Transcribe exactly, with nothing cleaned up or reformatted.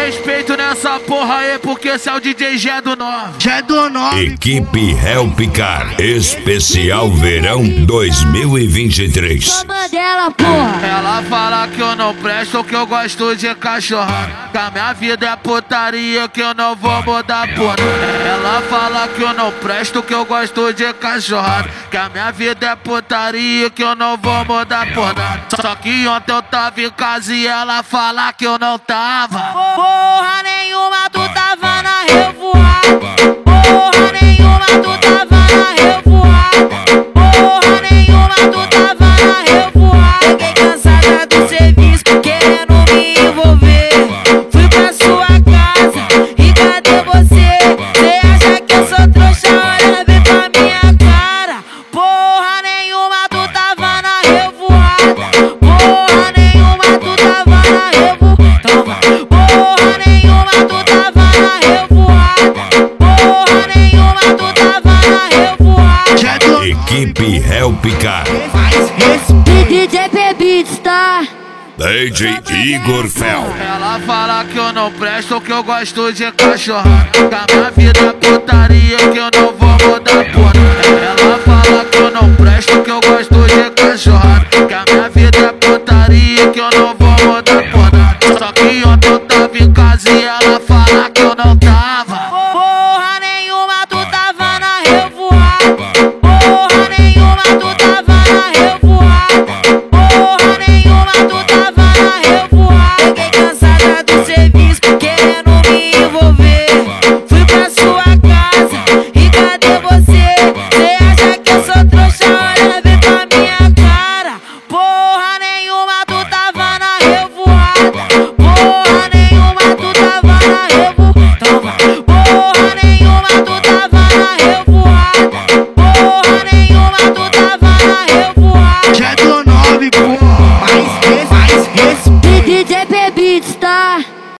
respeito nessa porra aí, porque esse é o D J Gé do nove. Gé do nove. Equipe Helpcar, especial verão dois mil e vinte e três. Toma dela, porra. Ela fala que eu não presto, que eu gosto de cachorrada, que a minha vida é putaria, que eu não vou mudar por nada. Ela fala que eu não presto, que eu gosto de cachorrada, que a minha vida é putaria, que eu não vou mudar por nada. Só que ontem eu tava em casa e ela fala que eu não tava. Porra nenhuma, tu tava na revoada. Porra nenhuma, tu tava na revoada. Porra nenhuma, tu tava na revoada. Fiquei cansada do serviço, querendo me envolver. Fui pra sua casa e cadê você? Cê acha que eu sou trouxa? Olha bem pra minha cara. Porra nenhuma, tu tava na revoada. Porra nenhuma, tu tava na revoada. Porra nenhuma, tu tava na revoada. Porra nenhuma, tu tava na revoada. Equipe Helpcar. D J P-Beats, tá? D J Igor Fel. Ela fala que eu não presto, que eu gosto de cachorrada, que a minha vida é putaria, que eu não vou mudar por nada. Ela fala que eu não presto, que eu gosto de cachorrada, que a minha vida é putaria, que eu não vou mudar por nada. Só que ontem eu tava em casa e ela